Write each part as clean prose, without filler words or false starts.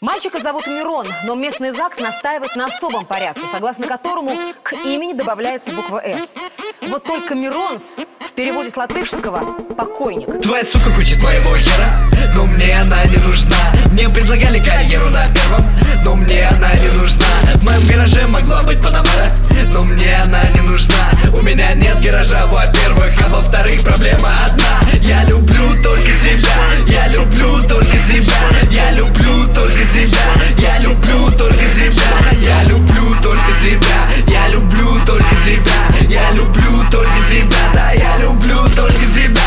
Мальчика зовут Мирон, но местный ЗАГС настаивает на особом порядке, согласно которому к имени добавляется буква «С». Вот только Миронс в переводе с латышского «покойник». Твоя сука хочет моего хера, но мне она не нужна. Мне предлагали карьеру на первом, но мне она не нужна. В моем гараже могла быть Панамера, но мне она не нужна. У меня нет гаража, во-первых, а во-вторых, проблема одна. Я люблю только себя, я люблю только себя, я люблю только себя, я люблю только себя, я люблю только себя, я люблю только себя, я люблю только себя, да, я люблю только себя.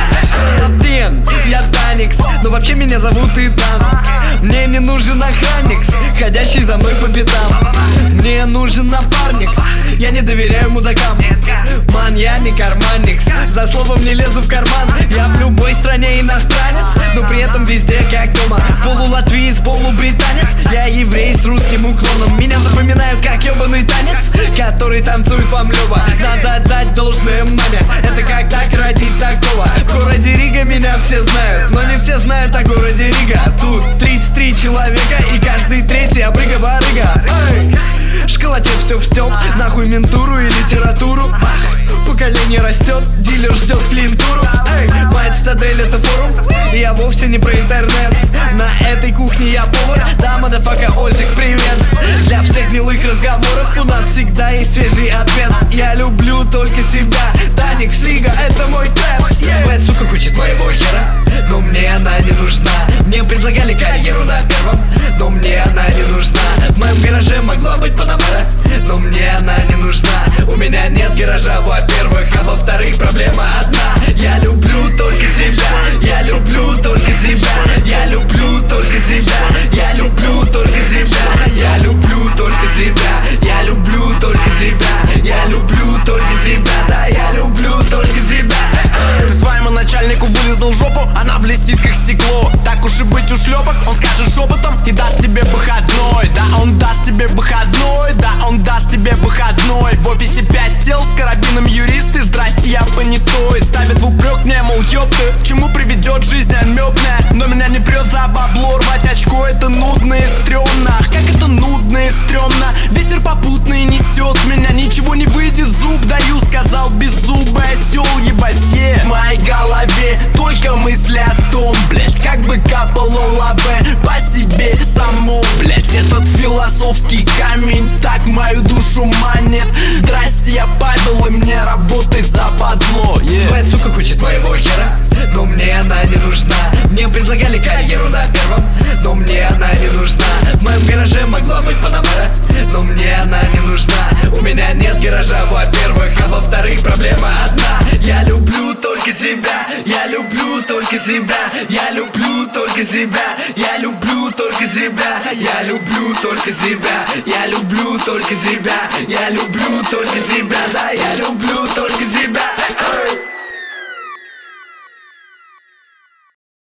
Я Таникс, но вообще меня зовут Итан. Мне не нужен охранник, ходящий за мной по пятам. Мне нужен напарник, я не доверяю мудакам. Ман, я не карманник, за словом не лезу в карман. Я в любой стране иностранец, но при этом везде как дома. Полулатвиец, полубританец, я еврей с русским уклоном. Меня запоминаю как ебаный танец, который танцует вам Лёва. Надо отдать должное маме, это как так родить такого. В городе Рига меня все знают, но не все знают о городе Рига. Тут 33 человека и каждый третий обрыга-барыга. Школоте все в стёб, нахуй ментуру и литературу. Поколение растет, дилер ждет клиентуру. Моя цитадель это форум, и я вовсе не про интернет. На этой кухне я повар, да, мадафака, Озик, привет. Для всех милых разговоров у нас всегда есть свежий ответ. Я люблю только себя, Таникс, Рига, это мой трэп. Твоя сука хочет моего хера, но мне она не нужна. Мне предлагали карьеру на первом, но мне она не нужна. В моем гараже могла быть Панамера, но мне она не нужна. У меня нет гаража, во-первых, а во-вторых, проблема одна. Я люблю только себя, я люблю только себя, я люблю только себя, я люблю только себя, я люблю только себя, я люблю только себя, я люблю только себя, да, я люблю только себя. Ты своему начальнику вылезал жопу, она блестит как стекло. Так уж и быть, ушлепок, он скажет шепотом и даст тебе выходной. Да, он даст тебе выходной, да, он даст тебе выходной. В офисе 5 тел с карабином юристы, здрасте, я понятой. Ставят в упрек мне, мол, ёпты, к чему приведет жизнь амебная. Но меня не прет за бабло, рвать очко, это нудно и стрёмно. Ах, как это нудно и стрёмно, ветер попутный несет меня. Ничего не выйдет, зуб даю, сказал беззубый осел, ебать, в моей голове только мысли о том, блять, как бы капало лаве по себе само, блять. Этот философский камень так мою душу манит. Здрасте, я Павел, и мне работай западло. Твоя сука хочет моего хера, но мне она не нужна. Мне предлагали карьеру на первом, но мне она не нужна. В моем гараже могла быть Панамера, но мне она не нужна. У меня нет гаража, во-первых, а во-вторых, проблема одна. Я люблю только себя, я люблю только себя, я люблю только себя, я люблю только себя, я люблю только себя, я люблю только себя, я люблю только себя, да, я люблю только себя.